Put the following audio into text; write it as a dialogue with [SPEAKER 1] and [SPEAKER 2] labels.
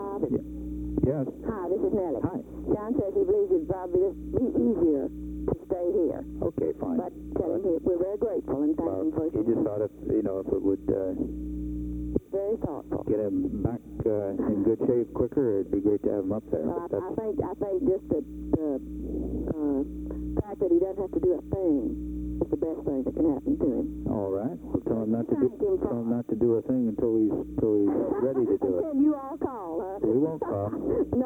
[SPEAKER 1] Bob?
[SPEAKER 2] Yes.
[SPEAKER 1] Hi, this is Nellie.
[SPEAKER 2] Hi.
[SPEAKER 1] John says he believes it'd probably just be easier to stay here.
[SPEAKER 2] Okay, fine.
[SPEAKER 1] But tell him we're very grateful and thank him for his...
[SPEAKER 2] He just thought if it would
[SPEAKER 1] very thoughtful.
[SPEAKER 2] get him back in good shape quicker, it'd be great to have him up there.
[SPEAKER 1] Well, I think just the fact that he doesn't have to do a thing is the best thing that can happen to him.
[SPEAKER 2] All right. Well, tell him not to do a thing until he's ready to do it.
[SPEAKER 1] And you all call, huh?
[SPEAKER 2] We won't call.